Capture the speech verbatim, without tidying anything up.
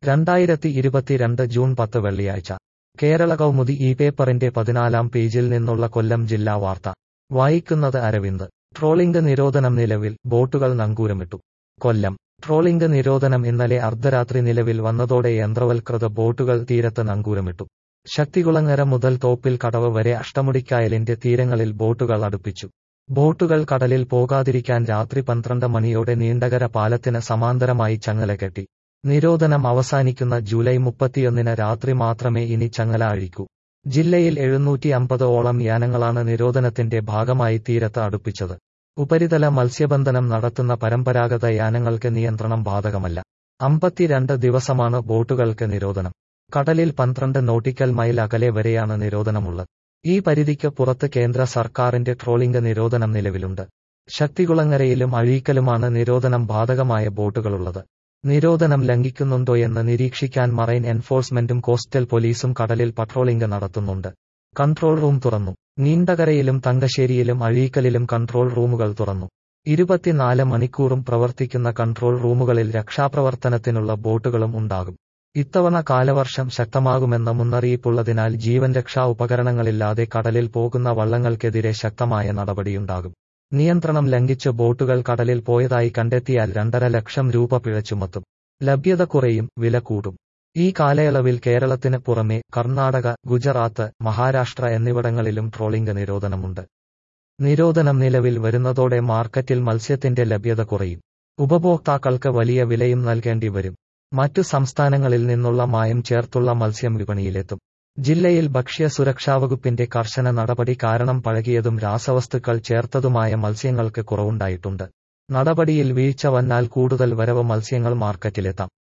രണ്ടായിരത്തി ഇരുപത്തിരണ്ട് ജൂൺ പത്ത് വെള്ളിയാഴ്ച കേരള കൗമുദി ഈ പേപ്പറിന്റെ പതിനാലാം പേജിൽ നിന്നുള്ള കൊല്ലം ജില്ലാ വാർത്ത വായിക്കുന്നത് അരവിന്ദ്. ട്രോളിംഗ് നിരോധനം നിലവിൽ, ബോട്ടുകൾ നങ്കൂരമിട്ടു. കൊല്ലം. ട്രോളിംഗ് നിരോധനം ഇന്നലെ അർദ്ധരാത്രി നിലവിൽ വന്നതോടെ യന്ത്രവൽകൃത ബോട്ടുകൾ തീരത്ത് നങ്കൂരമിട്ടു. ശക്തികുളങ്ങര മുതൽ തോപ്പിൽ കടവ് വരെ അഷ്ടമുടിക്കായലിന്റെ തീരങ്ങളിൽ ബോട്ടുകൾ അടുപ്പിച്ചു. ബോട്ടുകൾ കടലിൽ പോകാതിരിക്കാൻ രാത്രി പന്ത്രണ്ട് മണിയോടെ നീണ്ടകര പാലത്തിന് സമാന്തരമായി ചങ്ങല കെട്ടി. നിരോധനം അവസാനിക്കുന്ന ജൂലൈ മുപ്പത്തിയൊന്നിന് രാത്രി മാത്രമേ ഇനി ചങ്ങല അഴിക്കൂ. ജില്ലയിൽ എഴുന്നൂറ്റി അമ്പത് ഓളം യാനങ്ങളാണ് നിരോധനത്തിന്റെ ഭാഗമായി തീരത്ത് അടുപ്പിച്ചത്. ഉപരിതല മത്സ്യബന്ധനം നടത്തുന്ന പരമ്പരാഗത യാനങ്ങൾക്ക് നിയന്ത്രണം ബാധകമല്ല. അമ്പത്തിരണ്ട് ദിവസമാണ് ബോട്ടുകൾക്ക് നിരോധനം. കടലിൽ പന്ത്രണ്ട് നോട്ടിക്കൽ മൈൽ അകലെ വരെയാണ് നിരോധനമുള്ളത്. ഈ പരിധിക്ക് പുറത്ത് കേന്ദ്ര സർക്കാരിന്റെ ട്രോളിംഗ് നിരോധനം നിലവിലുണ്ട്. ശക്തികുളങ്ങരയിലും അഴീക്കലുമാണ് നിരോധനം ബാധകമായ ബോട്ടുകളുള്ളത്. നിരോധനം ലംഘിക്കുന്നുണ്ടോയെന്ന് നിരീക്ഷിക്കാൻ മറൈൻ എൻഫോഴ്സ്മെന്റും കോസ്റ്റൽ പോലീസും കടലിൽ പട്രോളിംഗ് നടത്തുന്നുണ്ട്. കൺട്രോൾ റൂം തുറന്നു. നീണ്ടകരയിലും തങ്കശ്ശേരിയിലും അഴീക്കലിലും കൺട്രോൾ റൂമുകൾ തുറന്നു. ഇരുപത്തിനാല് മണിക്കൂറും പ്രവർത്തിക്കുന്ന കൺട്രോൾ റൂമുകളിൽ രക്ഷാപ്രവർത്തനത്തിനുള്ള ബോട്ടുകളും ഉണ്ടാകും. ഇത്തവണ കാലവർഷം ശക്തമാകുമെന്ന മുന്നറിയിപ്പുള്ളതിനാൽ ജീവൻ രക്ഷാ ഉപകരണങ്ങളില്ലാതെ കടലിൽ പോകുന്ന വള്ളങ്ങൾക്കെതിരെ ശക്തമായ നടപടിയുണ്ടാകും. നിയന്ത്രണം ലംഘിച്ച് ബോട്ടുകൾ കടലിൽ പോയതായി കണ്ടെത്തിയാൽ രണ്ടര ലക്ഷം രൂപ പിഴ ചുമത്തും. ലഭ്യത കുറയും, വില കൂടും. ഈ കാലയളവിൽ കേരളത്തിന് പുറമെ കർണാടക, ഗുജറാത്ത്, മഹാരാഷ്ട്ര എന്നിവിടങ്ങളിലും ട്രോളിംഗ് നിരോധനമുണ്ട്. നിരോധനം നിലവിൽ വരുന്നതോടെ മാർക്കറ്റിൽ മത്സ്യത്തിന്റെ ലഭ്യത കുറയും. ഉപഭോക്താക്കൾക്ക് വലിയ വിലയും നൽകേണ്ടി വരും. മറ്റു സംസ്ഥാനങ്ങളിൽ നിന്നുള്ള മായം ചേർത്തുള്ള മത്സ്യം വിപണിയിലെത്തും. ജില്ലയിൽ ഭക്ഷ്യ സുരക്ഷാവകുപ്പിന്റെ കർശന നടപടി കാരണം പഴകിയതും രാസവസ്തുക്കൾ ചേർത്തതുമായ മത്സ്യങ്ങൾക്ക് കുറവുണ്ടായിട്ടുണ്ട്. നടപടിയിൽ വീഴ്ച വന്നാൽ കൂടുതൽ വരവ് മത്സ്യങ്ങൾ മാർക്കറ്റിലെത്താം.